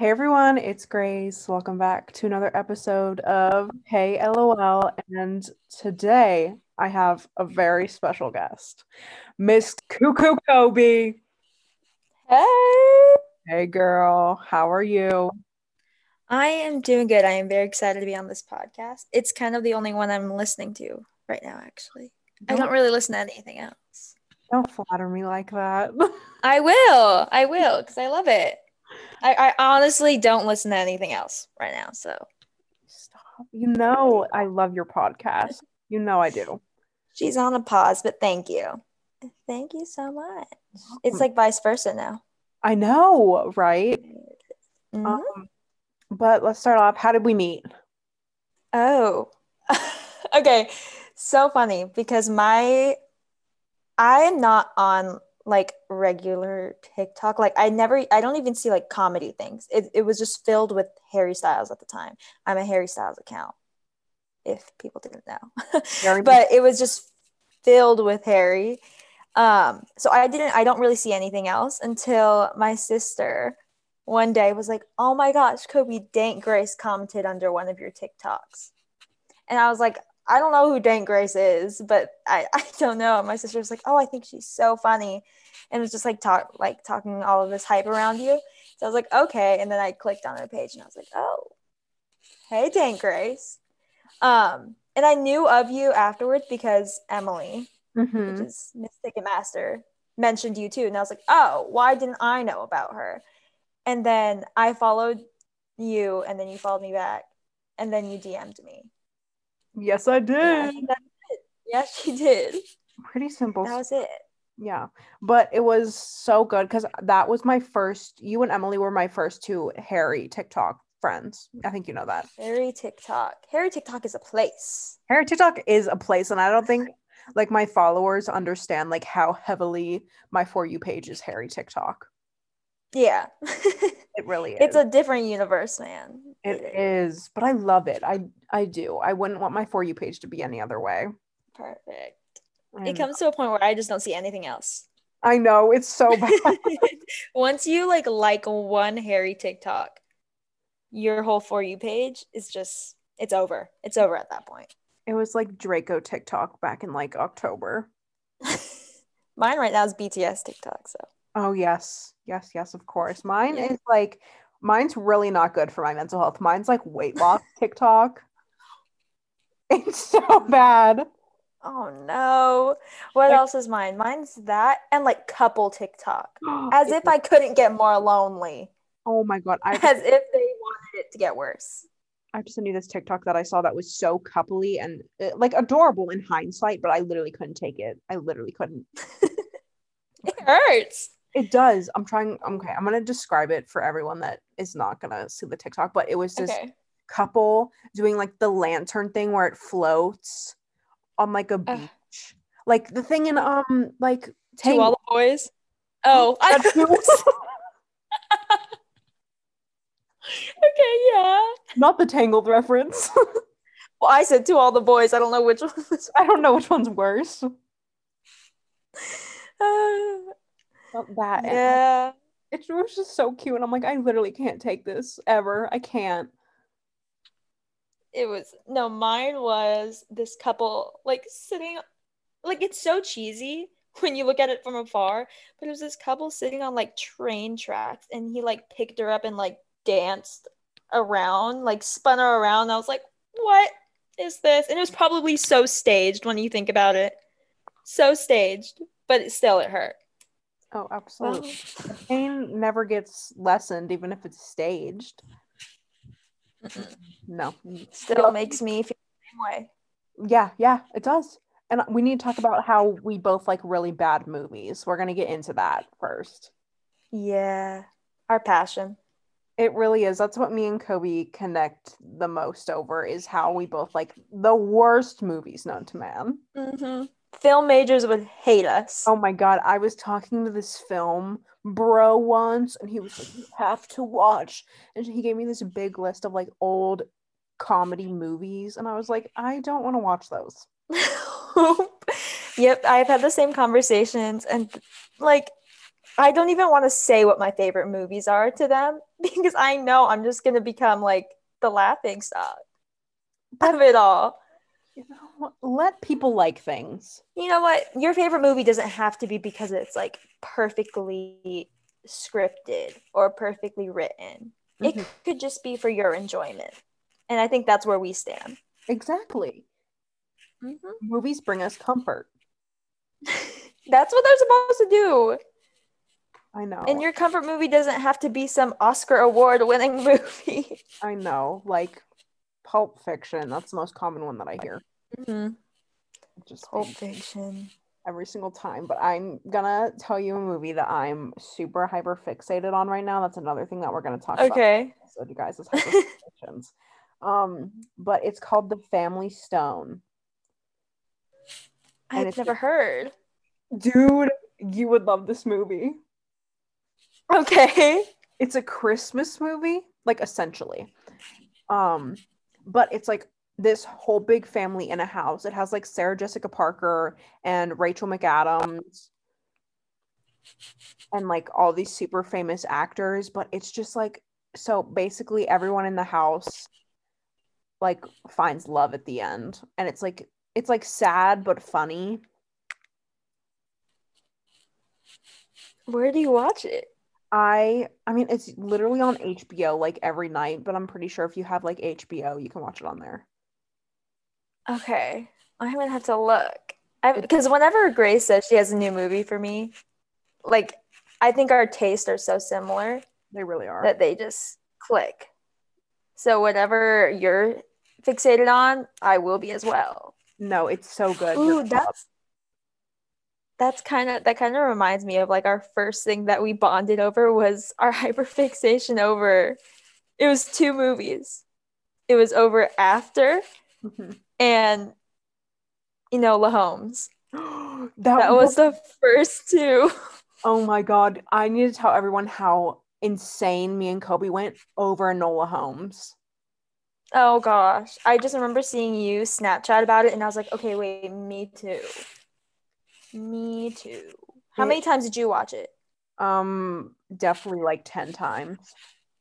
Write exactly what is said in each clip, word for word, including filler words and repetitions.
Hey everyone, it's Grace. Welcome back to another episode of Hey LOL. And today I have a very special guest, Miss Cuckoo Kobe. Hey, Hey girl, how are you? I am doing good. I am very excited to be on this podcast. It's kind of the only one I'm listening to right now, actually. I don't Don't really listen to anything else. don't flatter me like that. I will. I will, because I love it. I, I honestly don't listen to anything else right now. So Stop. You know I love your podcast. You know I do. she's on a pause, but thank you. Thank you so much. It's like vice versa now. I know, right? Hmm. Um, but let's start off. How did we meet? Oh, okay. So funny because my I am not on like regular TikTok. Like I never I don't even see like comedy things. It it was just filled with Harry Styles at the time. I'm a Harry Styles account, if people didn't know. Very much. But it was just filled with Harry. Um, so I didn't I don't really see anything else until my sister one day was like, "Oh my gosh, Kobe, Dank Grace commented under one of your TikToks." And I was like, I don't know who Dank Grace is, but I, I don't know. My sister was like, oh, I think she's so funny. And it was just like talk like talking all of this hype around you. So I was like, okay. And then I clicked on her page and I was like, oh, hey, Dank Grace. Um, and I knew of you afterwards because Emily, which Mm-hmm. is Miss Ticketmaster, mentioned you too. And I was like, oh, why didn't I know about her? And then I followed you and then you followed me back and then you D M'd me. Yes, I And I did. think that's it. Yes, she did. Pretty simple. That was it. Yeah, but it was so good because that was my first, you and Emily were my first two Harry TikTok friends. I think you know that. Harry TikTok. Harry TikTok is a place. Harry TikTok is a place, and I don't think like my followers understand like how heavily my For You page is Harry TikTok. Yeah. It really It's is. a different universe, man. It It is. is, but I love it. I I do. I wouldn't want my For You page to be any other way. Perfect. It And comes to a point where I just don't see anything else. I know it's so bad. Once you like like one Harry TikTok, your whole For You page is just it's over. It's over at that point. It was like Draco TikTok back in like October. Mine right now is B T S TikTok, so Oh yes. Yes, yes, of course. Mine yeah. is like mine's really not good for my mental health. Mine's like weight loss TikTok. It's so bad. Oh no. What Like, else is mine? Mine's that and like couple TikTok. As if I couldn't get more lonely. oh my God. I As if they wanted it to get worse. I just knew this TikTok that I saw that was so coupley and uh, like adorable in hindsight, but I literally couldn't take it. I literally couldn't. It hurts. It does. I'm trying. Okay, I'm gonna describe it for everyone that is not gonna see the TikTok, but it was this Okay. couple doing like the lantern thing where it floats on like a Uh, beach. Like the thing in um like to all Tangled. the boys. Oh, I That too. okay, yeah. Not the Tangled reference. Well, I said to all the boys. I don't know which one was. I don't know which one's worse. Uh, Not that. And yeah. it was just so cute. And I'm like, I literally can't take this ever. I can't. It was no, mine was this couple like sitting like it's so cheesy when you look at it from afar, but it was this couple sitting on like train tracks and he like picked her up and like danced around, like spun her around. I was like, what is this? And it was probably so staged when you think about it. So staged, but it still it hurt. Oh, absolutely. Well, The pain never gets lessened, even if it's staged. No. still makes me feel the same way. Yeah, yeah, it does. And we need to talk about how we both like really bad movies. We're gonna get into that first. Yeah. Our passion. It really is. That's what me and Kobe connect the most over is how we both like the worst movies known to man. Mm-hmm. Film majors would hate us. Oh my God, I was talking to this film bro once and he was like, you have to watch. And he gave me this big list of like old comedy movies. And I was like, I don't want to watch those. Yep, I've had the same conversations and like I don't even want to say what my favorite movies are to them because I know I'm just gonna become like the laughing stock But of it all. you know, let people like things. You know what? Your favorite movie doesn't have to be because it's like perfectly scripted or perfectly written. It Hmm. could just be for your enjoyment. And I think that's where we stand. Exactly. Mm-hmm. Movies bring us comfort. That's what they're supposed to do. I And know. your comfort movie doesn't have to be some Oscar award winning movie. I know. Like Pulp Fiction, that's the most common one that I hear. Mm-hmm. It just Pulp pains me Fiction. every single time. But I'm gonna tell you a movie that I'm super hyper fixated on right now. That's another thing that we're gonna talk about. Okay. So you guys, is hyperfixations. Um, but it's called The Family Stone. And I've it's never heard. dude, you would love this movie. Okay. It's a Christmas movie, like essentially. Um, but it's like this whole big family in a house. It has like Sarah Jessica Parker and Rachel McAdams and like all these super famous actors, but it's just like so basically everyone in the house like finds love at the end. And it's like it's like sad but funny. Where do you watch it? I I mean it's literally on H B O like every night, but I'm pretty sure if you have like H B O, you can watch it on there. Okay. I'm gonna have to look. I It, because whenever Grace says she has a new movie for me, like I think our tastes are so similar they really are. that they just click. So whatever you're fixated on, I will be as well. No, it's so good. You're Ooh, that's that's kind of that kind of reminds me of like our first thing that we bonded over was our hyperfixation over it was two movies. It was over After Mhm. and Enola Holmes. That That was, was the first two. oh my God. I need to tell everyone how insane me and Kobe went over Enola Holmes. Oh gosh. I just remember seeing you Snapchat about it and I was like, okay, wait, me too. Me too. How It many times did you watch it? um definitely like ten times.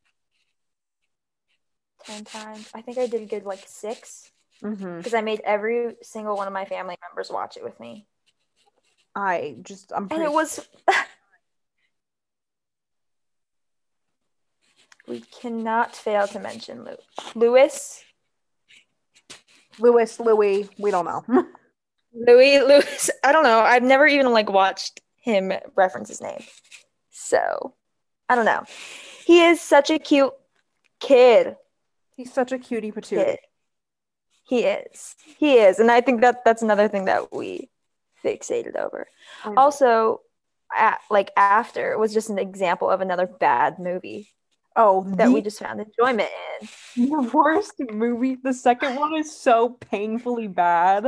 ten times. I think I did a good like six Hmm. because I made every single one of my family members watch it with me. I just I'm And pretty it was we cannot fail to mention Lou. Lewis. Louis, Louis, we don't know. Louis Lewis. I don't know. I've never even like watched him reference his name. So I don't know. He is such a cute kid. He's such a cutie Kid. patootie. He is. He is. And I think that that's another thing that we fixated over. I know. Also, at, like After was just an example of another bad movie Oh, that we the just found enjoyment in. the worst movie. The second one is so painfully bad.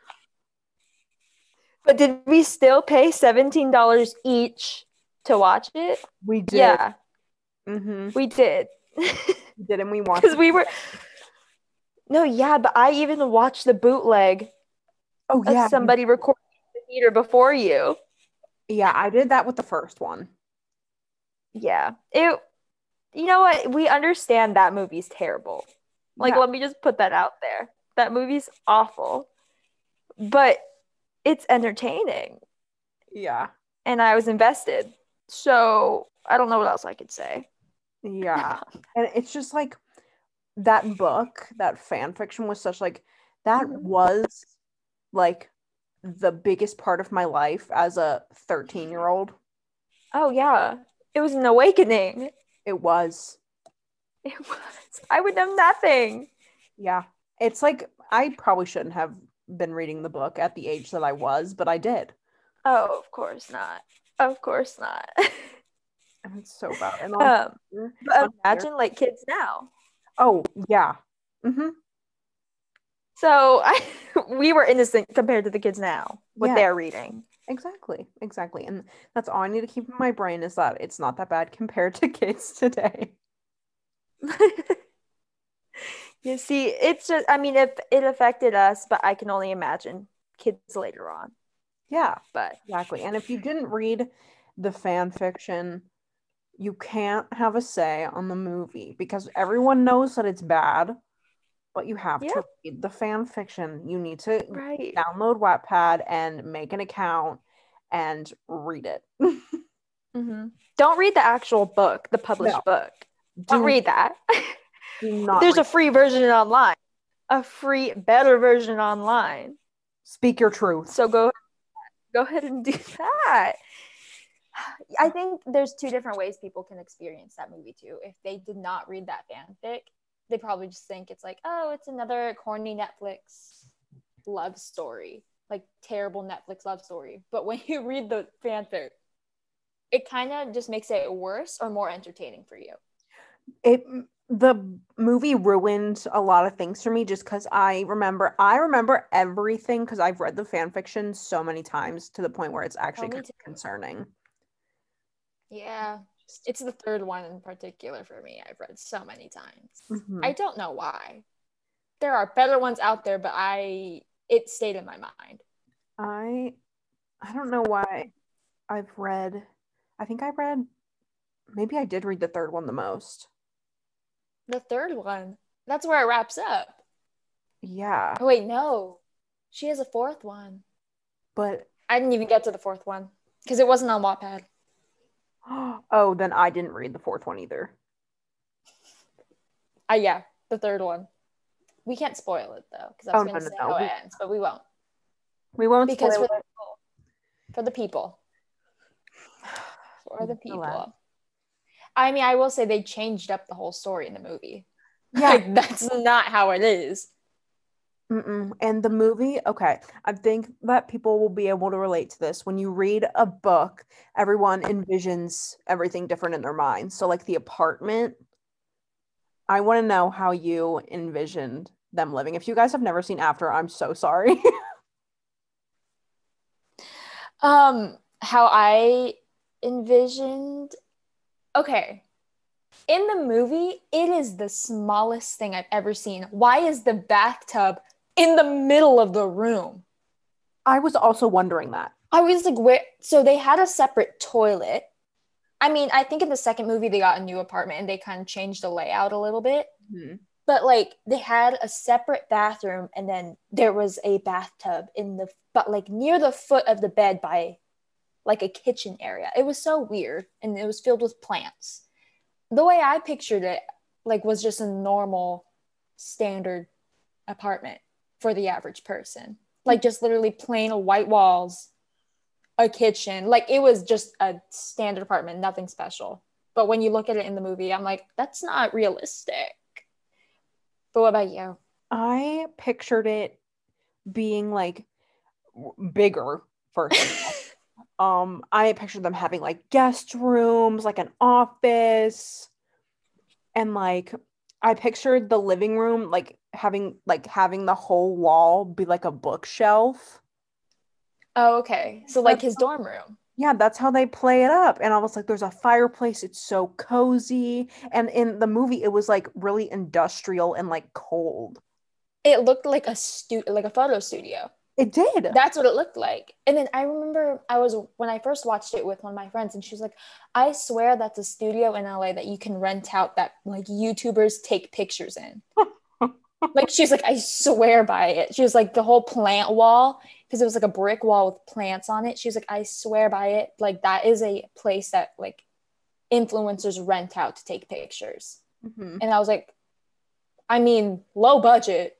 But did we still pay seventeen dollars each to watch it? We did. Yeah, Mm-hmm. we did. We did, and we watched Because it. we were, no, yeah, but I even watched the bootleg Oh of yeah, you- somebody recording in the theater before you. yeah. I did that with the first one. Yeah. It, you know what? We understand that movie's terrible. Like, Yeah, let me just put that out there. That movie's awful, but it's entertaining. yeah, And I was invested. So I don't know what else I could say. yeah. And it's just like that book, that fan fiction was such like that Mhm. was like the biggest part of my life as a thirteen year old. Oh, yeah. It was an awakening. It was. It was. I would know nothing. Yeah. It's like I probably shouldn't have been reading the book at the age that I was, but I did. Oh, of course not. Of course not. And it's so bad. And on um, here, but on here, imagine like kids now. oh yeah. Mm-hmm. So I, we were innocent compared to the kids now, what Yeah, they're reading. exactly. Exactly. And that's all I need to keep in my brain is that it's not that bad compared to kids today. You see, it's just, I mean, it, it affected us, but I can only imagine kids later on. Yeah, But exactly. And if you didn't read the fan fiction. You can't have a say on the movie because everyone knows that it's bad, but you have Yeah. to read the fan fiction. You need to Right. download Wattpad and make an account and read it. Mm-hmm. Don't read the actual book, the published No. book. Do, Don't read that. do not There's read. a free version online, a free, better version online. Speak your truth. So go, go ahead and do that. I think there's two different ways people can experience that movie too. If they did not read that fanfic, they probably just think it's like, oh, it's another corny Netflix love story, like terrible Netflix love story. But when you read the fanfic, it kind of just makes it worse or more entertaining for you. It the movie ruined a lot of things for me just because I remember I remember everything because I've read the fan fiction so many times to the point where it's actually Oh, me kind too. of concerning. Yeah, it's the third one in particular for me. I've read so many times. Mhm. I don't know why. There are better ones out there, but I it stayed in my mind. I I don't know why I've read I think I read maybe I did read the third one the most. The third one, that's where it wraps up. Yeah, Oh wait, no. She has a fourth one. but I didn't even get to the fourth one because it wasn't on Wattpad. oh, then I didn't read the fourth one either. Ah, uh, yeah, the third one. We can't spoil it though because I was Oh, going no, to no, say no. how We, it ends, but we won't we won't because spoil for the it. people, for the people, for the people. I mean, I will say they changed up the whole story in the movie. Yeah. Like, that's not how it is. Mm-mm. And the movie, okay, I think that people will be able to relate to this. When you read a book, everyone envisions everything different in their mind. So, like the apartment, I want to know how you envisioned them living. If you guys have never seen After, I'm so sorry. Um, how I envisioned, okay, in the movie, it is the smallest thing I've ever seen. Why is the bathtub in the middle of the room? I was also wondering that. I was like, where? So they had a separate toilet. I mean, I think in the second movie, they got a new apartment and they kind of changed the layout a little bit. Mm-hmm. But like they had a separate bathroom and then there was a bathtub in the, but like near the foot of the bed by like a kitchen area. It was so weird and it was filled with plants. The way I pictured it, like, was just a normal standard apartment for the average person. Like, just literally plain white walls, a kitchen. Like, it was just a standard apartment, nothing special. But when you look at it in the movie, I'm like, that's not realistic. But what about you? I pictured it being like bigger first of all. um I pictured them having like guest rooms, like an office, and like I pictured the living room like having like having the whole wall be like a bookshelf. Oh, okay. So like his dorm room. Yeah, that's how they play it up. And I was like, there's a fireplace, it's so cozy. And in the movie, it was like really industrial and like cold. It looked like a stu- like a photo studio. It did. That's what it looked like. And then I remember I was, when I first watched it with one of my friends, and she was like, I swear that's a studio in L A that you can rent out that like YouTubers take pictures in. Like, she's like, I swear by it. She was like, the whole plant wall, because it was like a brick wall with plants on it. She's like, I swear by it. Like, that is a place that like influencers rent out to take pictures. Mm-hmm. And I was like, I mean, low budget,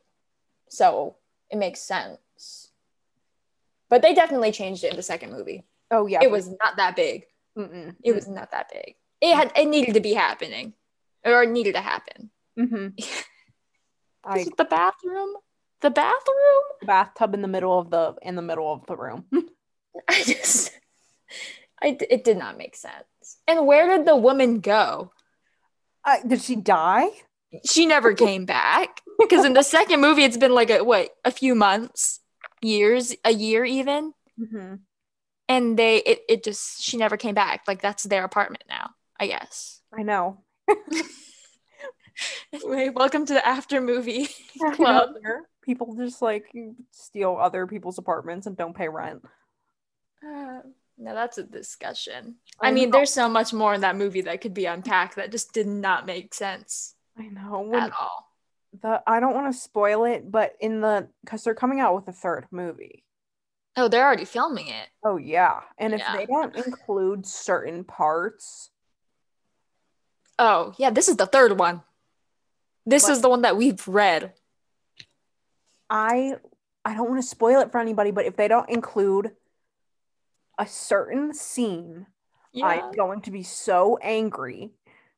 so it makes sense. But they definitely changed it in the second movie. Oh yeah, it was not that big. Mm-mm. It was not that big. It had it needed to be happening, or it needed to happen. Mm-hmm. I, the bathroom, the bathroom, bathtub in the middle of the in the middle of the room. I just, I it did not make sense. And where did the woman go? Uh, did she die? She never came back, because in the second movie, it's been like a what a few months, years, a year even. Mm-hmm. And they it, it just she never came back. Like, that's their apartment now, I guess. I know. Anyway, welcome to the after movie club. People just like steal other people's apartments and don't pay rent. Uh, Now that's a discussion. I I know. mean, there's so much more in that movie that could be unpacked that just did not make sense I know at when all. the I don't want to spoil it, but in the because they're coming out with a third movie. Oh, they're already filming it. Oh yeah, and if Yeah. they don't include certain parts, Oh, yeah, this is the third one. This like is the one that we've read. I I don't want to spoil it for anybody, but if they don't include a certain scene, Yeah. I'm going to be so angry.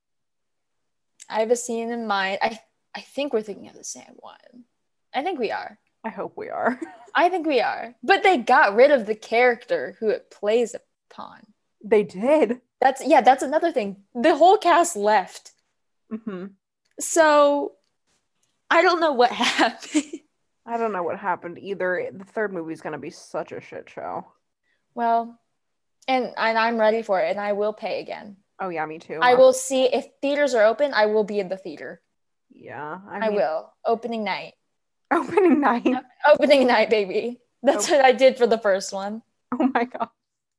I have a scene in mind. I I think we're thinking of the same one. I think we are. I hope we are. I think we are. But they got rid of the character who it plays upon. They did. That's yeah, that's another thing. The whole cast left. hmm So I don't know what happened. I don't know what happened either. The third movie is going to be such a shit show. Well, and and I'm ready for it and I will pay again. Oh yeah, me too. I will see if theaters are open, I will be in the theater. Yeah, I, I mean, will. Opening night. Opening night. Opening night, baby. That's Oh. what I did for the first one. Oh my god.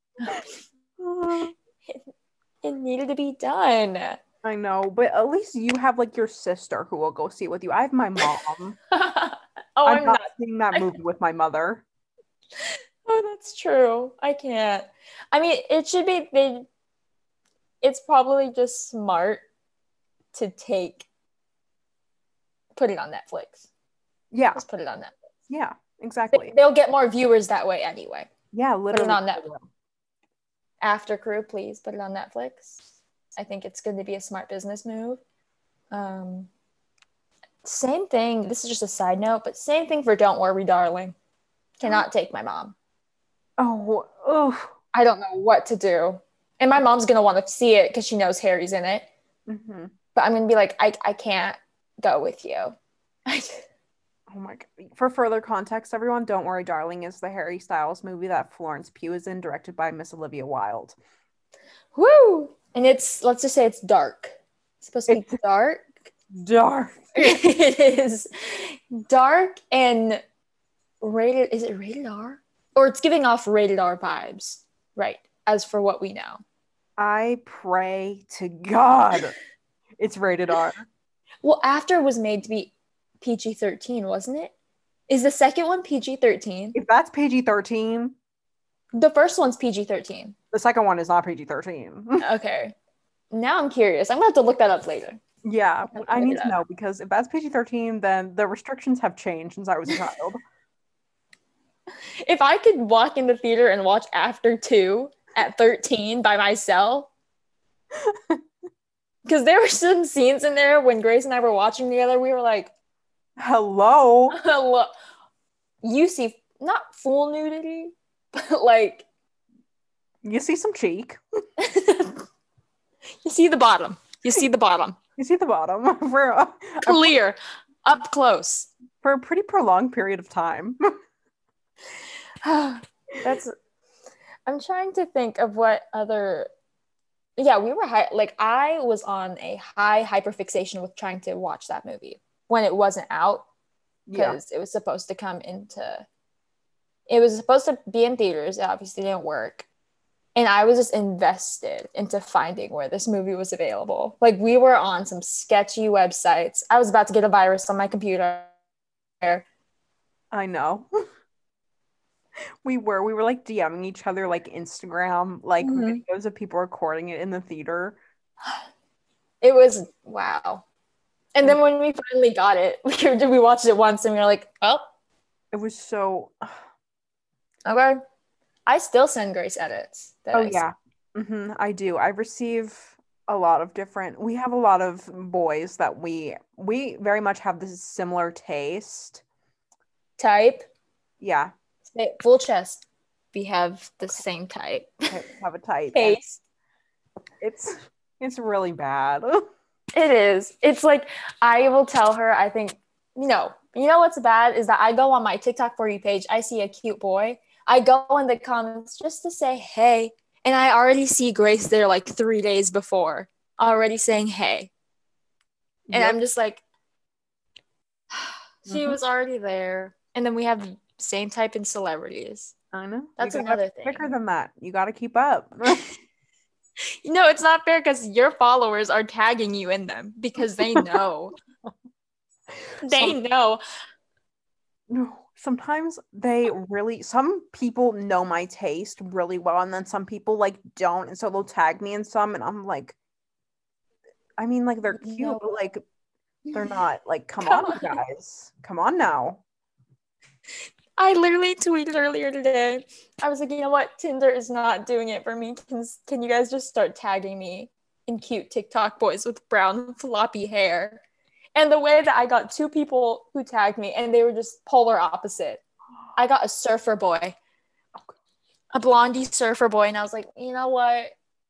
It, it needed to be done. I know, but at least you have like your sister who will go see it with you. I have my mom. oh, I'm, I'm not, not. seeing that movie with my mother. Oh, that's true. I can't. I mean, it should be they. It's probably just smart to take, put it on Netflix. Yeah, Just put it on Netflix. yeah, exactly. They, they'll get more viewers that way anyway. Yeah, literally. Put it on Netflix. After Crew, please put it on Netflix. I think it's going to be a smart business move. Um, same thing. This is just a side note, but same thing for Don't Worry, Darling. Cannot take my mom. Oh, oh. I don't know what to do. And my mom's going to want to see it because she knows Harry's in it. Mm-hmm. But I'm going to be like, I, I can't go with you. Oh my god. For further context, everyone, Don't Worry, Darling is the Harry Styles movie that Florence Pugh is in, directed by Miss Olivia Wilde. Woo! And it's, let's just say it's dark. It's supposed to be It's dark. Dark. It is dark and rated, is it rated R? Or it's giving off rated R vibes, right? As for what we know. I pray to God it's rated R. Well, After was made to be P G thirteen, wasn't it? Is the second one P G thirteen? If that's P G thirteen, The first one's P G thirteen. the second one is not P G thirteen. Okay. Now I'm curious. I'm going to have to look that up later. Yeah, I need it to up. know because if that's P G thirteen, then the restrictions have changed since I was a child. If I could walk in the theater and watch After two at thirteen by myself, because there were some scenes in there when Grace and I were watching together, we were like, Hello. hello. You see, not full nudity, but like, You see some cheek. you see the bottom. You see the bottom. You see the bottom for a, Clear, up close. for a pretty prolonged period of time. That's, I'm trying to think of what other, yeah, we were high, like I was on a high hyperfixation with trying to watch that movie when it wasn't out Yeah. because it was supposed to come into, it was supposed to be in theaters. It obviously didn't work. And I was just invested into finding where this movie was available. Like we were on some sketchy websites. I was about to get a virus on my computer. I know. We were. We were like DMing each other like Instagram, like Mhm. videos of people recording it in the theater. It was wow. And then when we finally got it, we were, we watched it once and we were like, oh, It was so okay. I still send Grace edits. that Oh I yeah. hmm I do. I receive a lot of different we have a lot of boys that we we very much have this similar taste. type. Yeah. Say full chest. We have the same type. I have a type. and Taste. It's it's really bad. It is. It's like I will tell her, I think, you know, you know what's bad is that I go on my TikTok For You page, I see a cute boy. I go in the comments just to say hey. And I already see Grace there like three days before, already saying hey. And Yep. I'm just like, she Mhm. was already there. And then we have the same type in celebrities. I know. You That's gotta another be quicker thing. than that. You gotta keep up. No, it's not fair because your followers are tagging you in them because they know. They Some know. no, sometimes they really some people know my taste really well, and then some people like don't, and so they'll tag me in some, and I'm like, I mean, like they're cute, No. but like they're not like, come Come on, on. guys. Come on now. I literally tweeted earlier today. I was like, you know what? Tinder is not doing it for me. Can, can you guys just start tagging me in cute TikTok boys with brown floppy hair? And the way that I got two people who tagged me and they were just polar opposite. I got a surfer boy, a blondie surfer boy, and I was like, you know what?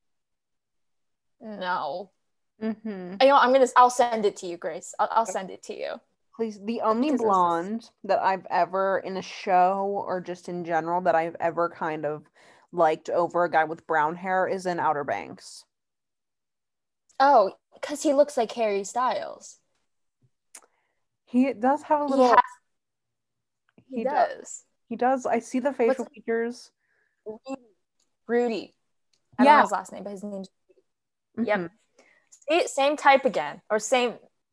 No. Mm-hmm. You know, I'm gonna. I'll send it to you, Grace. I'll, I'll send it to you Please, the only because this is. blonde that I've ever in a show or just in general that I've ever kind of liked over a guy with brown hair is in Outer Banks. Oh, because he looks like Harry Styles. He does have a He has. little He he does. does. He does. I see the facial What's features. Rudy? I don't know Yeah. his last name, but his name's. Mm-hmm. Yep. See, same type again, or same,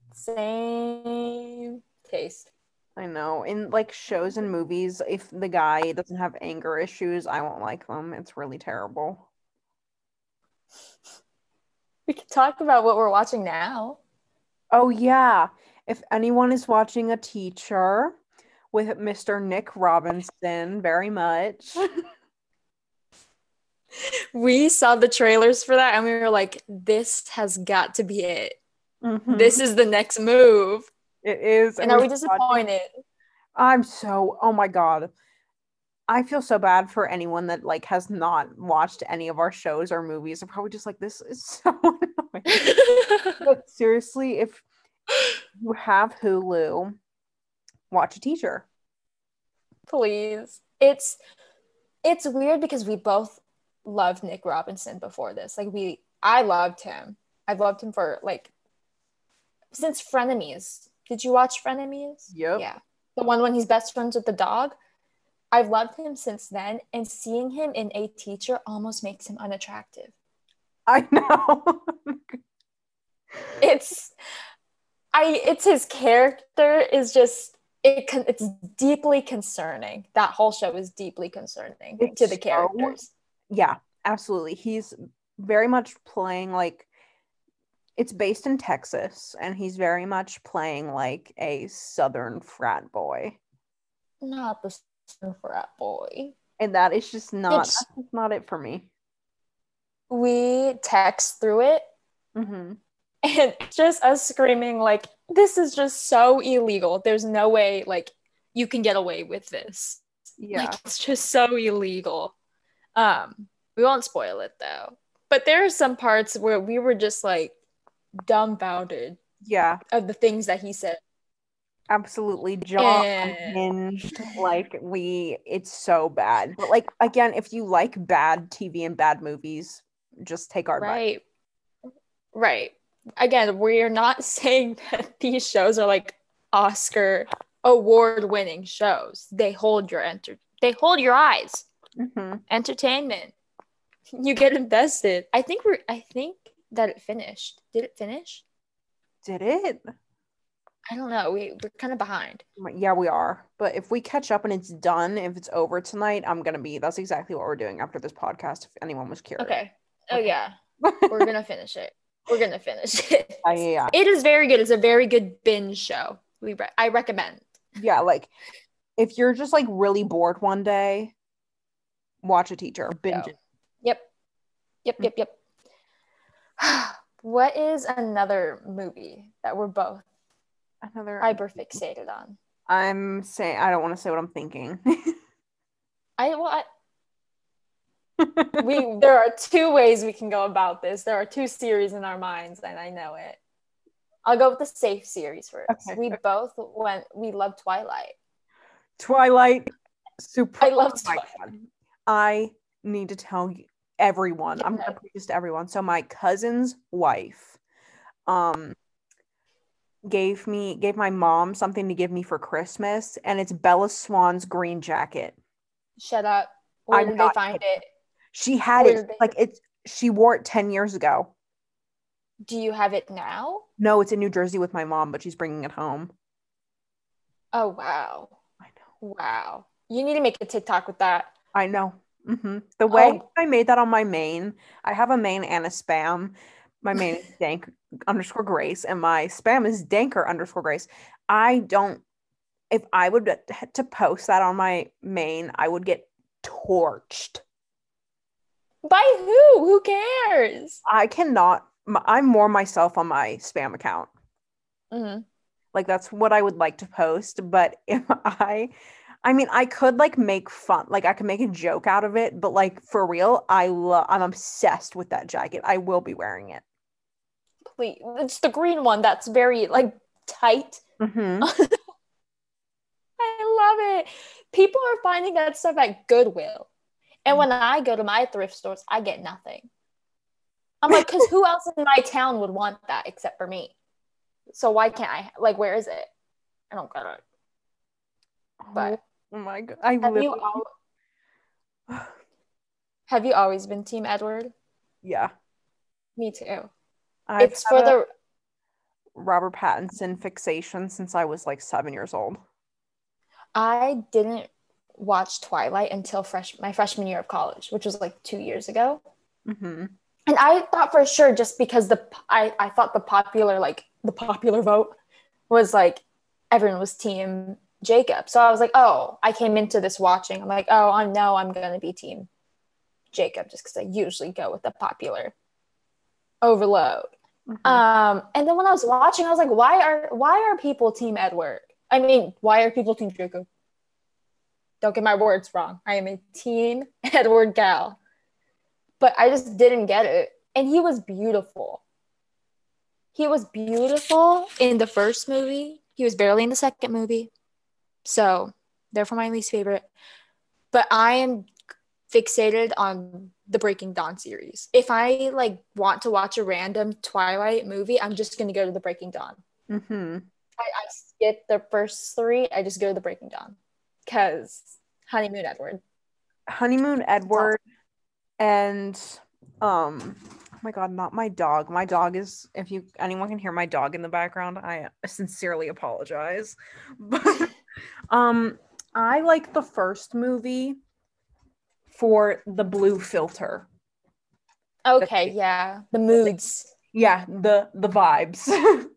same taste. I know. In like shows and movies, if the guy doesn't have anger issues, I won't like them. It's really terrible. We could talk about what we're watching now. Oh yeah. If anyone is watching A Teacher with Mister Nick Robinson, very much. We saw the trailers for that and we were like, this has got to be it. Mm-hmm. This is the next move. It is. And It are was we disappointed? I'm so, oh my God. I feel so bad for anyone that like has not watched any of our shows or movies. They're probably just like, this is so annoying. But seriously, if you have Hulu, watch A Teacher. Please. It's it's weird because we both loved Nick Robinson before this. Like we I loved him. I've loved him for like since Frenemies. Did you watch Frenemies? Yep. Yeah. The one when he's best friends with the dog. I've loved him since then, and seeing him in A Teacher almost makes him unattractive. I know. It's I it's his character is just it it's deeply concerning. That whole show is deeply concerning It's to the so, characters. yeah, absolutely. He's very much playing like it's based in Texas, and he's very much playing like a Southern frat boy. Not the frat boy. And that is just not It's, that's just not it for me. we text through it Mm-hmm. and just us screaming like this is just so illegal. There's no way like you can get away with this. Yeah. Like it's just so illegal. Um, we won't spoil it though. But there are some parts where we were just like dumbfounded Yeah. of the things that he said. Absolutely jaw And unhinged. Like we it's so bad. But like again, if you like bad T V and bad movies, just take our advice. right. Right. Again, we're not saying that these shows are like Oscar award-winning shows. They hold your enter they hold your eyes. Mm-hmm. Entertainment. You get invested. I think we're I think that it finished. Did it finish? Did it? I don't know. We we're kind of behind. Yeah, we are. But if we catch up and it's done, if it's over tonight, I'm gonna be. That's exactly what we're doing after this podcast. If anyone was curious. Okay. Oh Okay. yeah. We're gonna finish it. We're gonna finish it. Uh, yeah, yeah. It is very good. It's a very good binge show. We re- I recommend. Yeah, like if you're just like really bored one day, watch A Teacher. Binge Go. it. Yep. Yep. Yep. Yep. What is another movie that we're both Another. hyper fixated on? I'm saying I don't want to say what I'm thinking. I well, I, we there are two ways we can go about this. There are two series in our minds, and I know it. I'll go with the safe series first. Okay, We okay. both went. We love Twilight. Twilight. Super. I love Oh my Twilight. God. I need to tell you everyone. I'm gonna Okay. preach this to everyone. So my cousin's wife, um, gave me gave my mom something to give me for Christmas, and it's Bella Swan's green jacket. Shut up. Where I'm did they not find kidding. it? She had Where it did they? like it's she wore it ten years ago. Do you have it now? No, it's in New Jersey with my mom, but she's bringing it home. Oh wow, I know. wow! You need to make a TikTok with that. I know. hmm The way Oh, I made that on my main, I have a main and a spam. My main is dank underscore grace, and my spam is danker underscore grace. I don't, if I would to post that on my main, I would get torched. by who? Who cares? I cannot, m- I'm more myself on my spam account. Mm-hmm. Like that's what I would like to post. But if I, I mean, I could like make fun, like I could make a joke out of it, but like for real, I love, I'm obsessed with that jacket. I will be wearing it. Please, it's the green one that's very like tight. hmm I love it. People are finding that stuff at Goodwill. And when I go to my thrift stores, I get nothing. I'm like, because who else in my town would want that except for me? So why can't I? Like, where is it? I don't get it. Oh, But oh my God. I have you literally, al- have you always been Team Edward? yeah. Me too. I've It's had for a the Robert Pattinson fixation since I was like seven years old. I didn't watch Twilight until fresh my freshman year of college, which was like two years ago. hmm And I thought for sure just because the I, I thought the popular like the popular vote was like everyone was team Jacob. So I was like, oh, I came into this watching. I'm like, oh, I know I'm gonna be team Jacob just because I usually go with the popular overload. hmm Um, and then when I was watching, I was like, why are why are people team Edward? I mean, why are people team Jacob? Don't get my words wrong. I am a team Edward gal. But I just didn't get it. And he was beautiful. He was beautiful in the first movie. He was barely in the second movie. So, therefore, my least favorite. But I am fixated on the Breaking Dawn series. If I like want to watch a random Twilight movie, I'm just gonna go to the Breaking Dawn. hmm I, I skip the first three. I just go to the Breaking Dawn because Honeymoon Edward. Honeymoon Edward and um oh my God, not my dog. My dog is, if you anyone can hear my dog in the background, I sincerely apologize. But um I like the first movie for the blue filter. The- Okay, yeah, the moods. yeah, the the vibes.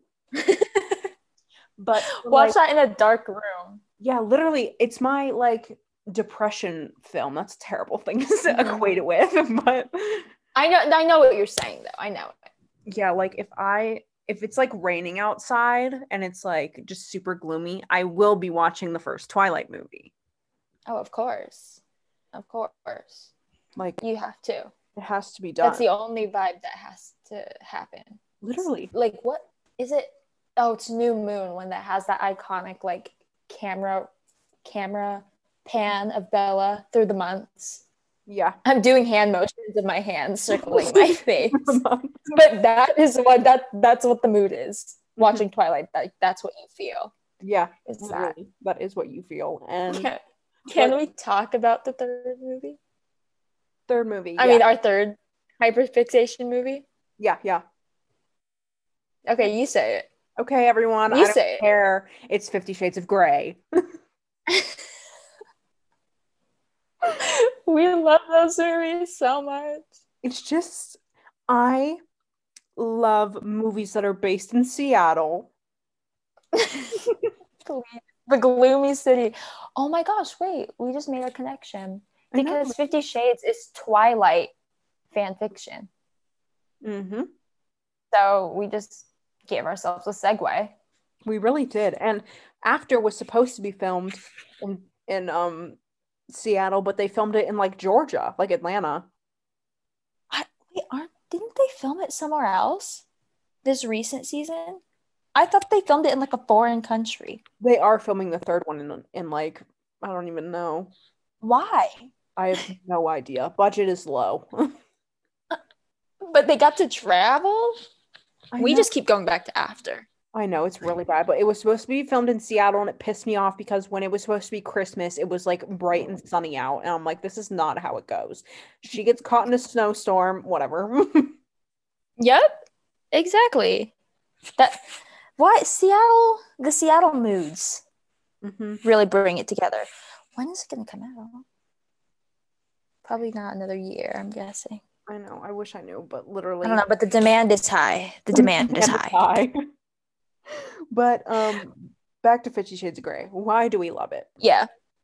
But Watch like that in a dark room. yeah, literally it's my like depression film. That's a terrible thing to Mhm. equate it with, but I know, I know what you're saying though. I know it. yeah, like if I if it's like raining outside and it's like just super gloomy, I will be watching the first Twilight movie. Oh, of course, of course, Like you have to. it has to be That's done. the only vibe that has to happen. Literally. Like, what is it? Oh, it's New Moon when that has that iconic like camera camera pan of Bella through the months. Yeah. I'm doing hand motions of my hands circling my face. But that is what that that's what the mood is. Watching Twilight, that, that's what you feel. Yeah, Is that. literally. That is what you feel. And Can, can but we talk about the third movie? third movie, I yeah. mean, our third hyperfixation movie. Yeah, yeah. Okay, you say it. Okay, everyone, You I don't say it. care. It's Fifty Shades of Grey. We love those movies so much. It's just I love movies that are based in Seattle. The gloomy city. Oh my gosh, wait, we just made a connection. I know. Because Fifty Shades is Twilight fan fiction. Mm-hmm. So we just gave ourselves a segue. We really did. And After was supposed to be filmed in in um Seattle, but they filmed it in like Georgia, like Atlanta. I, wait, aren't didn't they film it somewhere else this recent season? I thought they filmed it in like a foreign country. They are filming the third one in in like I don't even know. Why? I have no idea. Budget is low. But they got to travel? I We know. just keep going back to After. I know it's really bad, but it was supposed to be filmed in Seattle and it pissed me off because when it was supposed to be Christmas, it was like bright and sunny out. And I'm like, this is not how it goes. She gets caught in a snowstorm, whatever. Yep, exactly. That why Seattle, the Seattle moods hmm really bring it together. When is it gonna come out? Probably not another year, I'm guessing. I know. I wish I knew, but I literally, don't know, but the demand is high. The demand is and it's high. high. But um, back to Fifty Shades of Grey. Why do we love it? Yeah.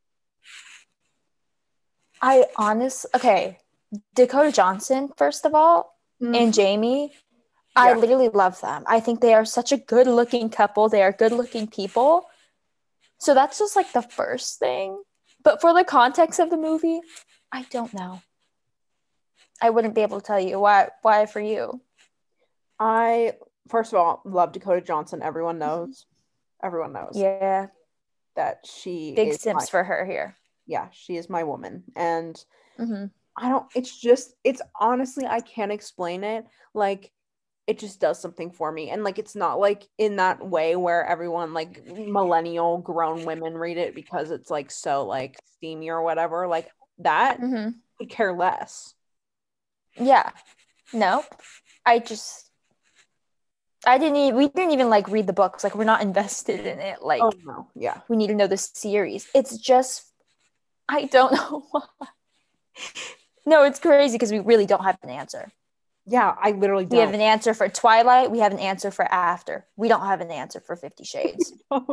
I honest okay. Dakota Johnson, first of all, and Mhm. Jamie, I Yeah. literally love them. I think they are such a good looking couple. They are good looking people. So that's just like the first thing. But for the context of the movie, I don't know. I wouldn't be able to tell you why why for you. I first of all love Dakota Johnson. Everyone knows. Everyone knows Yeah. that she Big is my simps for her here. yeah, she is my woman. And Mm-hmm. I don't it's just it's honestly I can't explain it. Like it just does something for me. And like it's not like in that way where everyone like millennial grown women read it because it's like so like steamy or whatever. Like that Mm-hmm. could care less. Yeah. No. I just I didn't even we didn't even like read the books. Like we're not invested in it. Oh Like no, yeah. we need to know the series. It's just I don't know why. No, it's crazy because we really don't have an answer. Yeah, I literally We have don't. an answer for Twilight. We have an answer for After. We don't have an answer for Fifty Shades.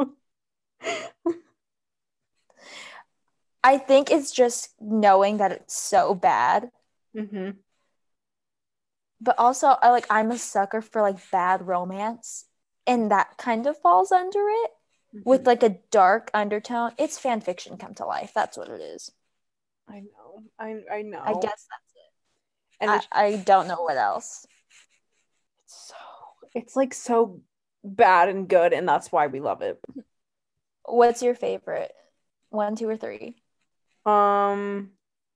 I think it's just knowing that it's so bad. hmm But also, I like I'm a sucker for like bad romance, and that kind of falls under it with hmm like a dark undertone. It's fan fiction come to life. That's what it is. I know. I I I know. guess that's it. And I, it's I don't know what else. so it's like so bad and good, and that's why we love it. What's your favorite? One, two, or three? Um,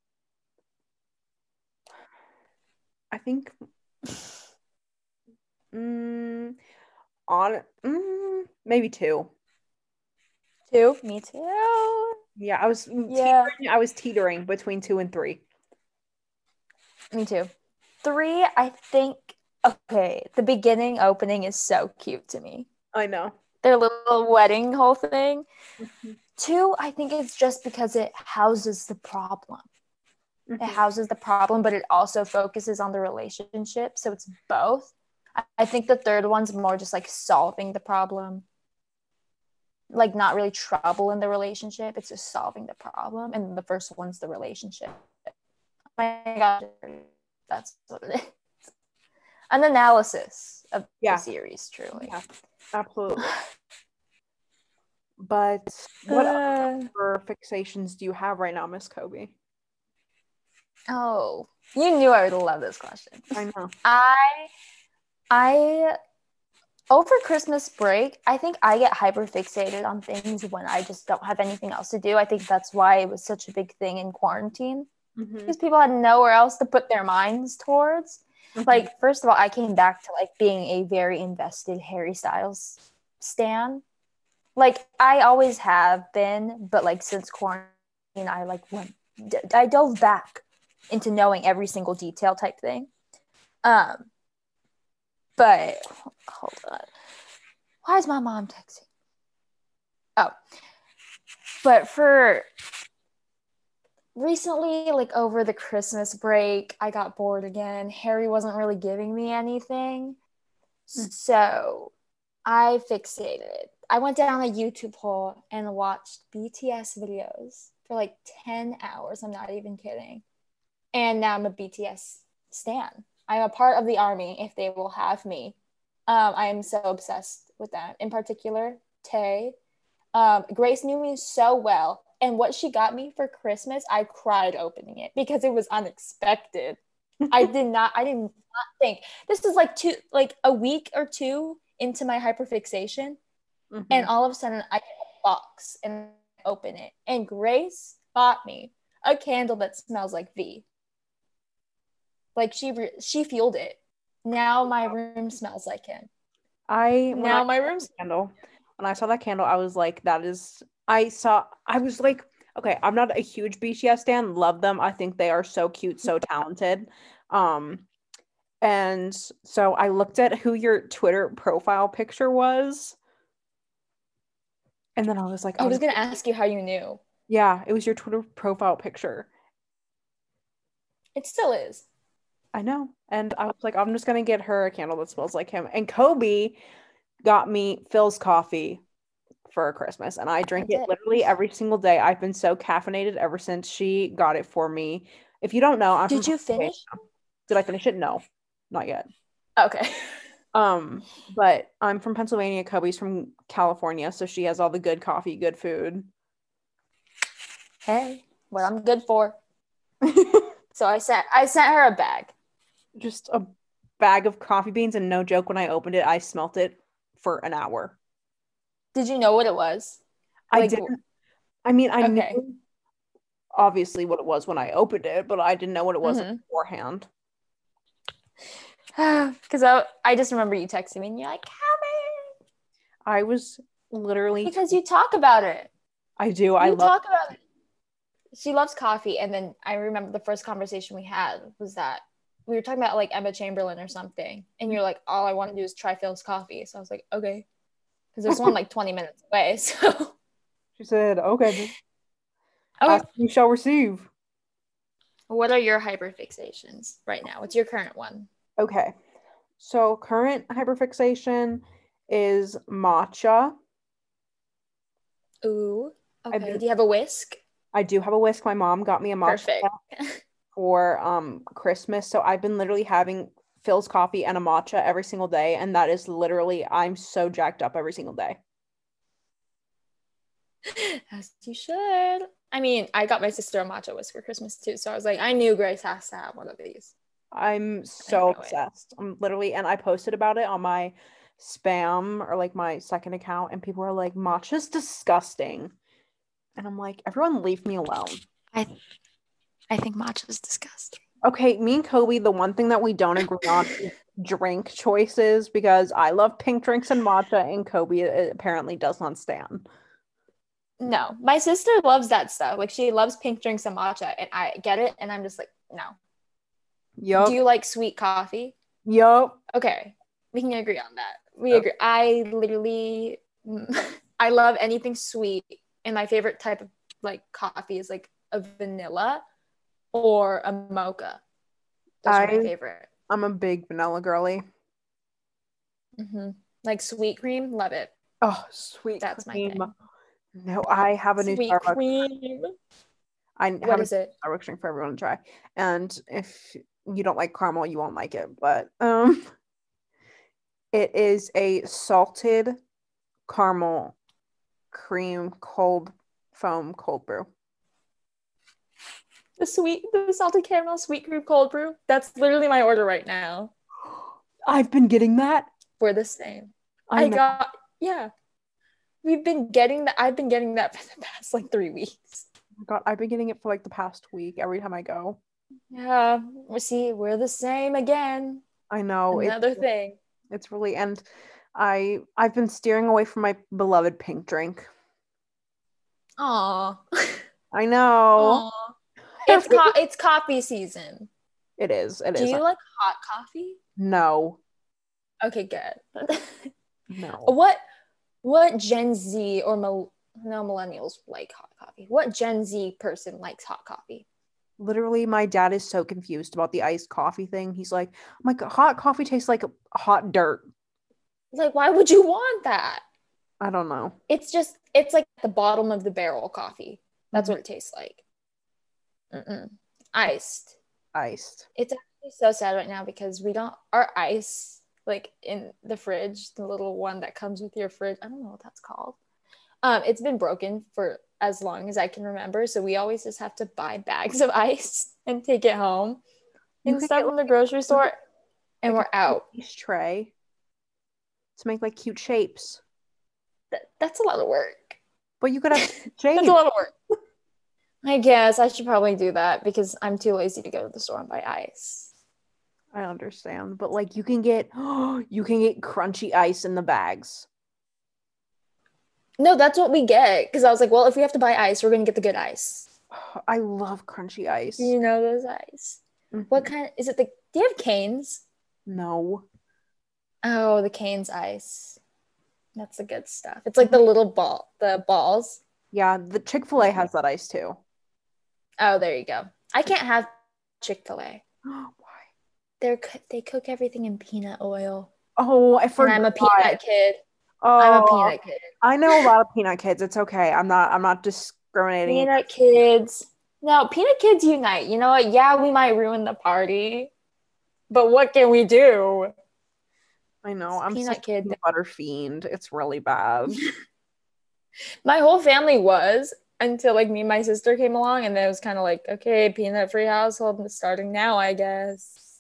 I think mm, on mm, maybe two. Two? Me too. Yeah, I was Yeah, teetering. I was teetering between two and three. me too. Three, I think, okay, the beginning opening is so cute to me. I know. Their little wedding whole thing. hmm Two, I think it's just because it houses the problem. It hmm houses the problem, but it also focuses on the relationship. So it's both. I think the third one's more just like solving the problem, like not really trouble in the relationship. It's just solving the problem. And the first one's the relationship. Oh my God, that's what it is. An analysis of the Yeah, series, truly. yeah, absolutely. But what Uh, other fixations do you have right now, Miss Kobe? oh, you knew I would love this question. I know. I, I, over Christmas break, I think I get hyper fixated on things when I just don't have anything else to do. I think that's why it was such a big thing in quarantine hmm because people had nowhere else to put their minds towards. hmm Like, first of all, I came back to like being a very invested Harry Styles stan. Like, I always have been, but like since quarantine, I like went, I dove back into knowing every single detail type thing. Um, but hold on, why is my mom texting? Oh, but for recently, like over the Christmas break, I got bored again. Harry wasn't really giving me anything. So I fixated. I went down a YouTube hole and watched B T S videos for like ten hours. I'm not even kidding. And now I'm a B T S stan. I'm a part of the army if they will have me. Um, I am so obsessed with them. In particular, Tay. Um, Grace knew me so well. And what she got me for Christmas, I cried opening it because it was unexpected. I did not, I did not think this was like two, like a week or two into my hyperfixation. And hmm all of a sudden I get a box and open it. And Grace bought me a candle that smells like V. Like she, re- she fueled it. Now my room smells like him. I when I Now my saw room's the candle, when I saw that candle, I was like, that is I saw I was like, okay, I'm not a huge B T S stan, love them. I think they are so cute, so talented. Um, and so I looked at who your Twitter profile picture was, and then I was like, I I'll was just gonna ask you how you knew. yeah, it was your Twitter profile picture. It still is. I know. And I was like, I'm just gonna get her a candle that smells like him. And Kobe got me Phil's coffee for Christmas, and I drink That's it it. literally every single day. I've been so caffeinated ever since she got it for me. If you don't know, I'm from Did you Pennsylvania. finish? Did I finish it? No, not yet. Okay. Um, but I'm from Pennsylvania. Kobe's from California, so she has all the good coffee, good food. Hey, what I'm good for. So I sent I sent her a bag. Just a bag of coffee beans, and no joke, when I opened it, I smelt it for an hour. Did you know what it was? I Like, didn't. I mean, I okay. knew obviously what it was when I opened it, but I didn't know what it was Mm-hmm. beforehand. Because I, I just remember you texting me and you're like, Calvin. I was literally, Because you talk about it. I do. I You love. talk about it. She loves coffee. And then I remember the first conversation we had was that we were talking about like Emma Chamberlain or something. And you're like, all I want to do is try Phil's coffee. So I was like, okay. Because there's one like twenty minutes away. So, She said, "Okay, then. okay. Ask you shall receive." What are your hyperfixations right now? What's your current one? Okay, so current hyperfixation is matcha. Ooh. I've Okay. been, Do you have a whisk? I do have a whisk. My mom got me a matcha Perfect. for um Christmas, so I've been literally having Phil's coffee and a matcha every single day, and that is literally I'm so jacked up every single day. As you should. I mean, I got my sister a matcha whisk for Christmas too, so I was like, I knew Grace has to have one of these. I'm I so knew it. obsessed. I'm literally, and I posted about it on my spam or like my second account, and people are like, matcha's disgusting. And I'm like, everyone leave me alone. I I think matcha is disgusting. Okay, me and Kobe, the one thing that we don't agree on is drink choices because I love pink drinks and matcha, and Kobe uh, apparently does not stand. No, my sister loves that stuff. Like she loves pink drinks and matcha, and I get it, and I'm just like, no. Do Yup. you like sweet coffee? Yup. Okay, we can agree on that. We Yep. agree. I literally, I love anything sweet, and my favorite type of like coffee is like a vanilla or a mocha. Those are my I favorite. I'm a big vanilla girly. Mm-hmm. Like sweet cream, love it. Oh, sweet That's my cream. thing. No, I have a new Sweet Starbucks. cream. I What have a is it? Starbucks drink for everyone to try. And if you don't like caramel, you won't like it. But um, it is a salted caramel cream cold foam cold brew. The sweet, the salted caramel sweet cream cold brew. That's literally my order right now. I've been getting that. We're the same. I I know. got, yeah. We've been getting that. I've been getting that for the past like three weeks. Oh my God, I've been getting it for like the past week every time I go. Yeah. We see, we're the same again. I know it's Another thing. it's really and I I've been steering away from my beloved pink drink. Aw. I know. Aw. It's co- it's coffee season. It is. It Do is. you like hot coffee? No. Okay, good. No. What what Gen Z or mil- no millennials like hot coffee? What Gen Z person likes hot coffee? Literally, my dad is so confused about the iced coffee thing. He's like, my hot coffee tastes like hot dirt. Like, why would you want that? I don't know. It's just it's like the bottom of the barrel coffee. That's Mhm. what it tastes like. Mm-mm. Iced. Iced. It's actually so sad right now because we don't our ice like in the fridge, the little one that comes with your fridge. I don't know what that's called. Um, it's been broken for as long as I can remember, so we always just have to buy bags of ice and take it home You and could stuff get from the grocery store, and like we're out. a ice tray to make like cute shapes. That, that's a lot of work. But you could have That's shapes. a lot of work. I guess I should probably do that because I'm too lazy to go to the store and buy ice. I understand, but like you can get you can get crunchy ice in the bags. No, that's what we get. Because I was like, well, if we have to buy ice, we're gonna get the good ice. I love crunchy ice. You know those ice. What Mhm. kind is it? The do you have Canes? No. Oh, the Canes ice. That's the good stuff. It's like the little ball, the balls. Yeah, the Chick-fil-A has that ice too. Oh, there you go. I can't have Chick-fil-A. Why? They're they cook everything in peanut oil, Oh, I and forgot. I'm a peanut kid. I'm a Oh, peanut kid. I know a lot of peanut kids. It's okay. I'm not I'm not discriminating. Peanut kids. No, peanut kids unite. You know what? Yeah, we might ruin the party, but what can we do? I know. I'm such Peanut a kid. peanut butter fiend. It's really bad. My whole family was until like me and my sister came along, and then it was kind of like, okay, peanut free household starting now, I guess.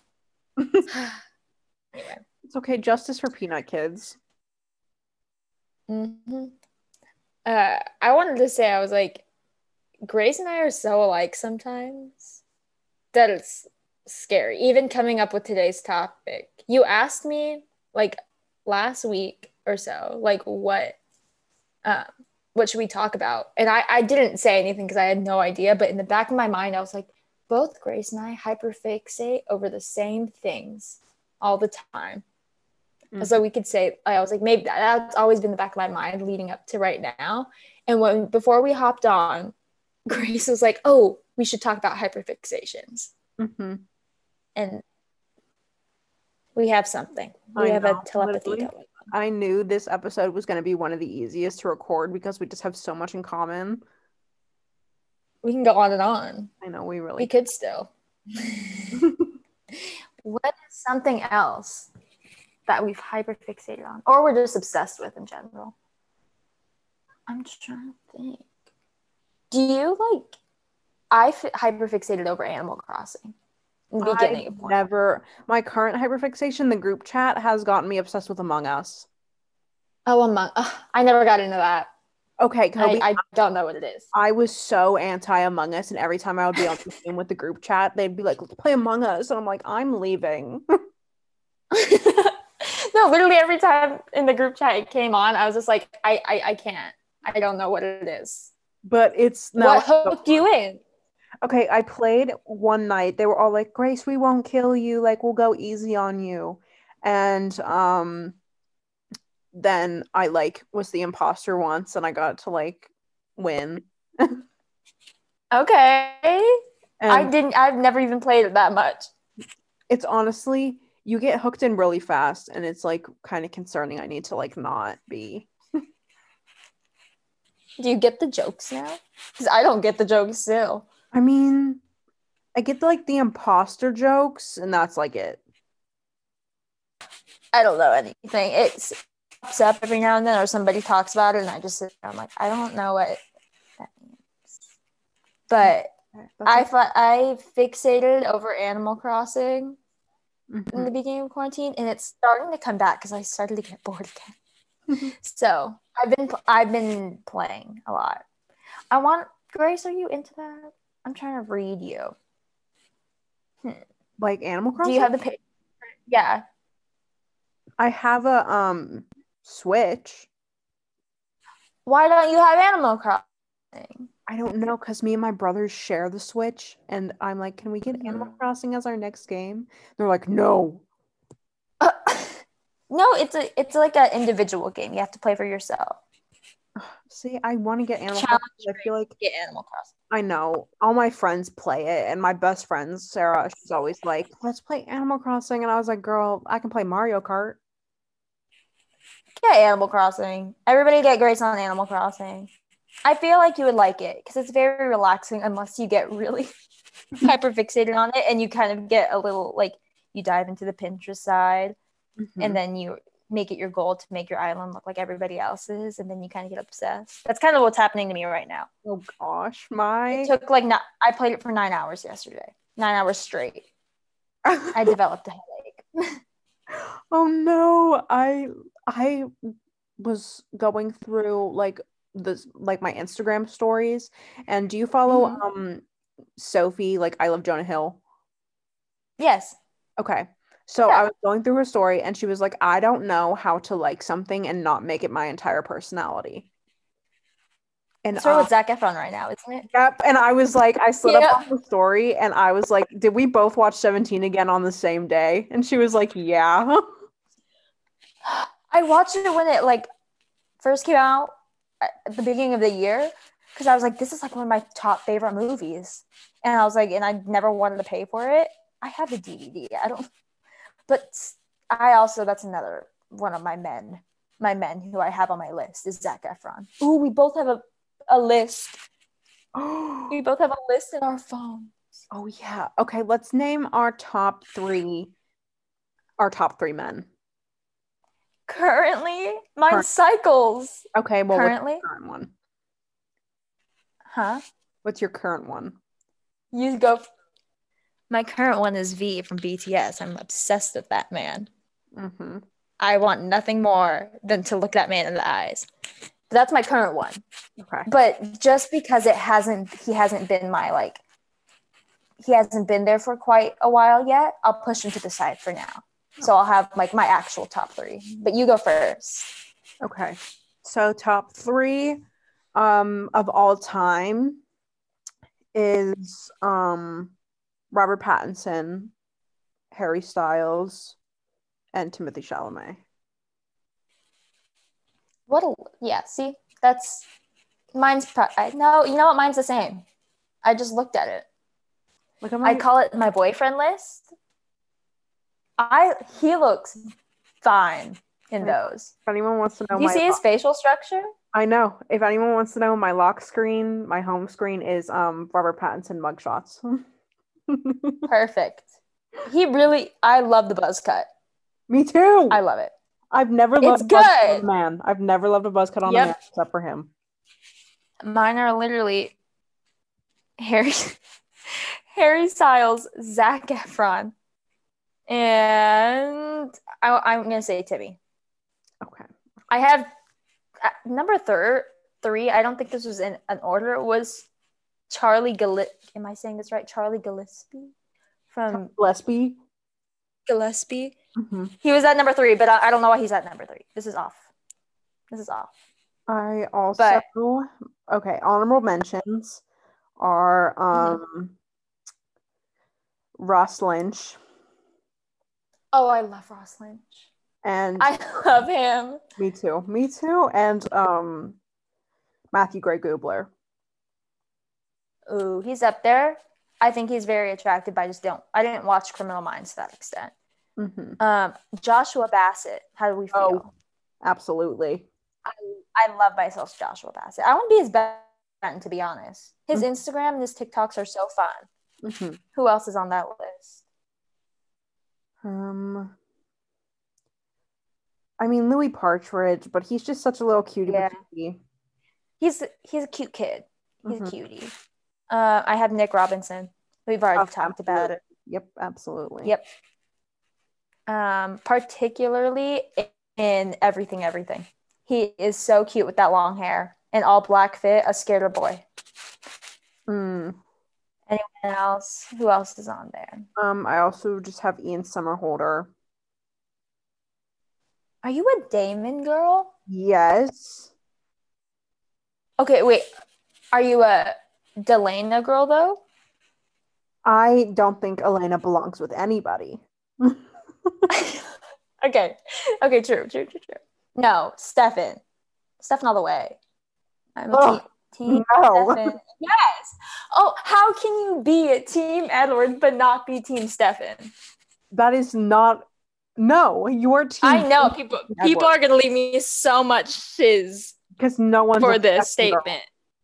Anyway. It's okay. Justice for peanut kids. Mm-hmm. Uh, I wanted to say, I was like, Grace and I are so alike sometimes that it's scary. Even coming up with today's topic, you asked me like last week or so, like what, um, what should we talk about? And I, I didn't say anything because I had no idea. But in the back of my mind, I was like, both Grace and I hyperfixate over the same things all the time. Mm-hmm. So we could say, I was like, maybe that, that's always been the back of my mind leading up to right now. And when before we hopped on, Grace was like, oh, we should talk about hyperfixations. Mm-hmm. And we have something. We I have know, a telepathy literally. going. I knew this episode was going to be one of the easiest to record because we just have so much in common. We can go on and on. I know, we really We could still. What is something else that we've hyperfixated on, or we're just obsessed with in general? I'm just trying to think. Do you like? I f- hyperfixated over Animal Crossing. In the beginning I've of point. never. My current hyperfixation, the group chat, has gotten me obsessed with Among Us. Oh, Among. Uh, I never got into that. Okay, Kobe. I, I don't know what it is. I was so anti Among Us, and every time I would be on the team with the group chat, they'd be like, "Let's play Among Us," and I'm like, "I'm leaving." No, literally every time in the group chat it came on, I was just like, I, I, I can't. I don't know what it is. But it's no. What hooked you in? Okay, I played one night. They were all like, "Grace, we won't kill you. Like, we'll go easy on you." And um, then I like was the imposter once, and I got to like win. Okay. And I didn't. I've never even played it that much. It's honestly, you get hooked in really fast, and it's like kind of concerning. I need to like not be. Do you get the jokes now? Because I don't get the jokes still. I mean, I get the, like the imposter jokes, and that's like it. I don't know anything. It pops up every now and then, or somebody talks about it, and I just sit there. I'm like, I don't know what that means. But I thought I fixated over Animal Crossing mm-hmm. in the beginning of quarantine, and it's starting to come back because I started to get bored again. So I've been I've been playing a lot. I want Grace. Are you into that? I'm trying to read you. Hmm. Like Animal Crossing? Do you have the page? Yeah. I have a um Switch. Why don't you have Animal Crossing? I don't know, because me and my brothers share the Switch, and I'm like, can we get mm-hmm. Animal Crossing as our next game? They're like, no. Uh, no, it's a it's like an individual game. You have to play for yourself. See, I want to get Animal Challenge Crossing. I feel like get Animal Crossing. I know. All my friends play it, and my best friend, Sarah, she's always like, let's play Animal Crossing. And I was like, girl, I can play Mario Kart. Get Animal Crossing. Everybody get Grace on Animal Crossing. I feel like you would like it because it's very relaxing unless you get really hyper fixated on it and you kind of get a little like you dive into the Pinterest side mm-hmm. and then you make it your goal to make your island look like everybody else's and then you kind of get obsessed. That's kind of what's happening to me right now. Oh gosh, my it took like not I played it for nine hours yesterday. Nine hours straight. I developed a headache. Oh no, I I was going through like this like my Instagram stories, and do you follow mm-hmm. um Sophie, like I Love Jonah Hill? Yes. Okay. So I Yeah. was going through her story and she was like, I don't know how to like something and not make it my entire personality. And It's her I, with Zac Efron right now, isn't it? yep. And I was like, I slid up Yeah. on the story and I was like, did we both watch seventeen again on the same day? And she was like, yeah. I watched it when it like first came out at the beginning of the year because I was like, this is like one of my top favorite movies. And I was like, and I never wanted to pay for it. I have the D V D. I don't, but I also, that's another one of my men, my men who I have on my list is Zac Efron. Ooh, we both have a, a list. We both have a list in our phone. Oh yeah. Okay, let's name our top three, our top three men. Currently, mine Current. cycles. Okay, well, what's Currently, your current one? huh? What's your current one? You go. My current one is V from B T S. I'm obsessed with that man. Mm-hmm. I want nothing more than to look that man in the eyes. But that's my current one. Okay. But just because it hasn't, he hasn't been my like, he hasn't been there for quite a while yet. I'll push him to the side for now. So I'll have like my actual top three. But you go first. Okay. So top three um of all time is um Robert Pattinson, Harry Styles, and Timothy Chalamet. What a yeah. See, that's mine's. Pro- I, no, you know what? Mine's the same. I just looked at it. Look at I my call it my boyfriend list. I he looks fine in those. if anyone wants to know Do you my see his facial structure? I know. If anyone wants to know my lock screen, my home screen is um Robert Pattinson mugshots. Perfect. He really. I love the buzz cut. Me too. I love it. I've never It's loved a buzz cut on good. a man. I've never loved a buzz cut on a Yep. man except for him. Mine are literally Harry, Harry Styles, Zac Efron, and I, I'm gonna say Timmy. Okay. I have uh, number third three. I don't think this was in an order. It was Charlie Gillespie. Am I saying this right? Charlie Gillespie from Gillespie. Gillespie. Mm-hmm. He was at number three, but I, I don't know why he's at number three. This is off. This is off. I also But okay. Honorable mentions are um mm-hmm. Ross Lynch. Oh, I love Ross Lynch. And I love him. Me too. Me too. And um Matthew Gray Gubler. Ooh, he's up there. I think he's very attractive, but I just don't. I didn't watch Criminal Minds to that extent. Mm-hmm. Um, Joshua Bassett. How do we feel? Oh, absolutely. I, I love myself, Joshua Bassett. I want to be his best friend, to be honest. His mm-hmm. Instagram and his TikToks are so fun. Mm-hmm. Who else is on that list? Um, I mean Louis Partridge, but he's just such a little cutie Yeah. patootie. He's he's a cute kid. He's mm-hmm. a cutie. Uh, I have Nick Robinson. We've already oh, talked absolutely. about it. Yep, absolutely. Yep. Um, particularly in Everything, Everything. He is so cute with that long hair and all black fit, a skater boy. Mm. Anyone else? Who else is on there? Um, I also just have Ian Somerhalder. Are you a Damon girl? Yes. Okay, wait. Are you a Delana girl though? I don't think Elena belongs with anybody. okay. Okay, true, true, true, true. No, Stefan. Stefan all the way. I'm a oh, team, team no. Stefan. Yes. Oh, how can you be a team Edward but not be team Stefan? That is not. No, your team. I know people. Edward. People are gonna leave me so much shiz because no one for this statement.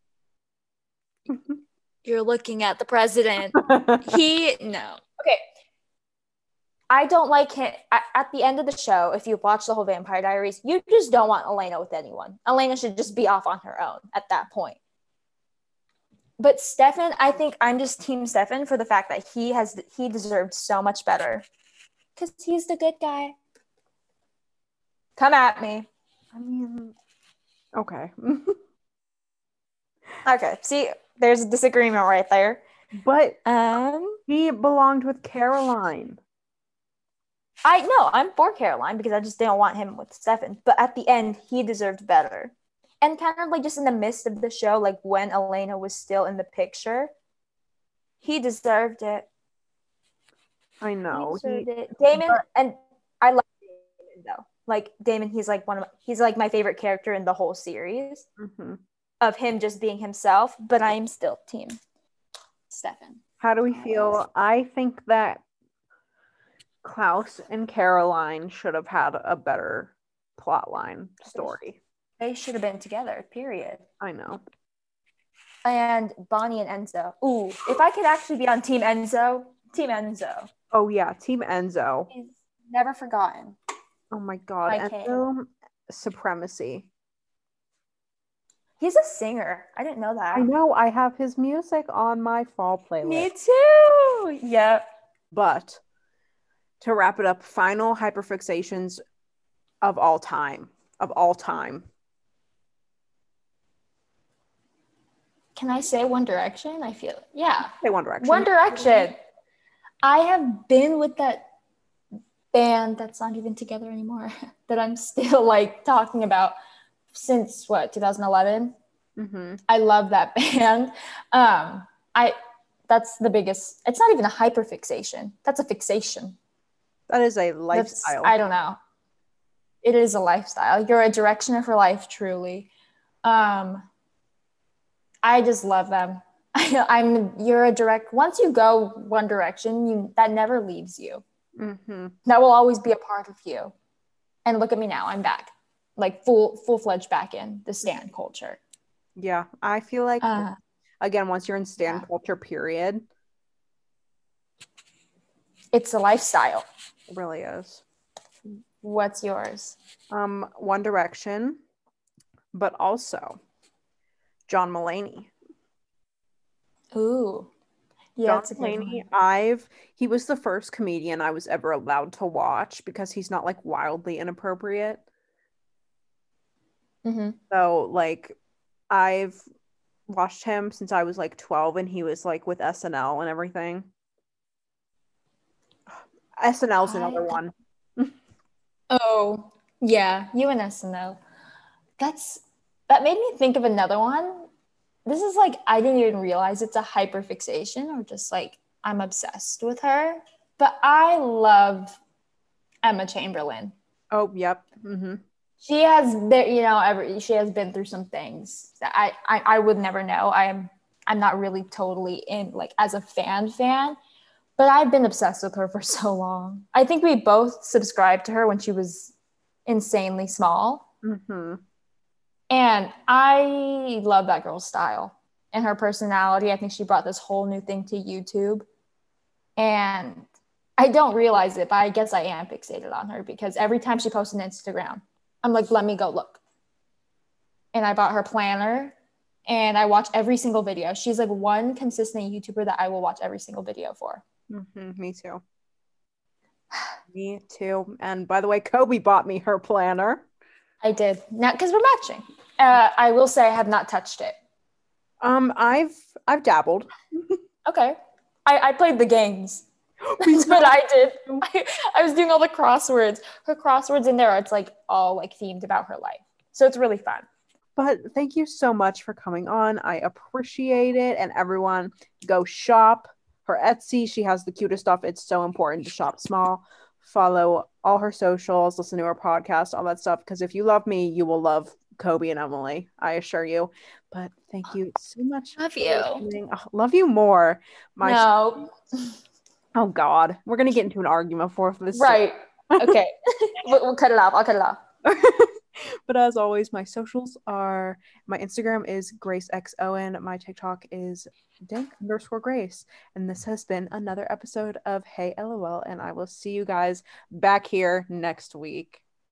You're looking at the president. he no. Okay. I don't like him. At the end of the show, if you watch the whole Vampire Diaries, you just don't want Elena with anyone. Elena should just be off on her own at that point. But Stefan, I think I'm just team Stefan for the fact that he has he deserved so much better. Because he's the good guy. Come at me. I mean, okay. okay, see, there's a disagreement right there. But um, he belonged with Caroline. I know I'm for Caroline because I just didn't want him with Stefan. But at the end, he deserved better. And kind of like just in the midst of the show, like when Elena was still in the picture, he deserved it. I He know. deserved He, it. Damon, but and I love Damon though. Like Damon, he's like one of my, he's like my favorite character in the whole series mhm. of him just being himself. But I am still team Stefan. How do we Always. feel? I think that Klaus and Caroline should have had a better plotline story. They should have been together, period. I know. And Bonnie and Enzo. Ooh, if I could actually be on Team Enzo, Team Enzo. Oh yeah, Team Enzo. He's never forgotten. Oh my god, My Enzo supremacy. He's a singer. I didn't know that. I know. I have his music on my fall playlist. Me too. Yep. But to wrap it up, final hyperfixations of all time. Of all time. Can I say One Direction? I feel yeah. Say One Direction. One Direction. I have been with that band that's not even together anymore that I'm still like talking about since what twenty eleven. Mm-hmm. I love that band. Um, I that's the biggest. It's not even a hyperfixation. That's a fixation. That is a lifestyle. That's, I don't know. It is a lifestyle. You're a directioner for life, truly. Um, I just love them. I'm. You're a direct. Once you go one direction, you that never leaves you. Mm-hmm. That will always be a part of you. And look at me now. I'm back, like full full fledged back in the stan culture. Yeah, I feel like Uh, again, once you're in stan yeah. culture, period, it's a lifestyle. it really is. What's yours? Um, One Direction, but also John Mulaney. Ooh, yeah, John it's a good Mulaney, one. I've he was the first comedian I was ever allowed to watch because he's not like wildly inappropriate. Mm-hmm. So like I've watched him since I was like twelve and he was like with S N L and everything. S N L's another I, one. oh, yeah, you and S N L. That's that made me think of another one. This is like I didn't even realize it's a hyperfixation or just like I'm obsessed with her. But I love Emma Chamberlain. Oh, yep. Mm-hmm. She has been, you know, every she has been through some things that I, I I would never know. I am I'm not really totally in like as a fan fan, but I've been obsessed with her for so long. I think we both subscribed to her when she was insanely small. Mm-hmm. And I love that girl's style and her personality. I think she brought this whole new thing to YouTube. And I don't realize it, but I guess I am fixated on her because every time she posts on Instagram, I'm like, let me go look. And I bought her planner and I watch every single video. She's like one consistent YouTuber that I will watch every single video for. Mm-hmm. Me too. Me too. And by the way, Kobe bought me her planner. I did. Now, because we're matching. Uh, I will say I have not touched it. Um, I've I've dabbled. Okay. I, I played the games. That's what I did. I, I was doing all the crosswords. Her crosswords in there, it's like all like themed about her life. So it's really fun. But thank you so much for coming on. I appreciate it. And everyone, go shop her Etsy. She has the cutest stuff. It's so important to shop small. Follow all her socials, listen to her podcast, all that stuff. Because if you love me, you will love Kobe and Emily. I assure you. But thank you so much. Love you. Oh, love you more. My no. Oh God, we're gonna get into an argument for this. Right. Okay. we'll, we'll cut it off. I'll cut it off. But as always, my socials are my Instagram is Grace X Owen. My TikTok is Dank underscore Grace. And this has been another episode of Hey LOL. And I will see you guys back here next week.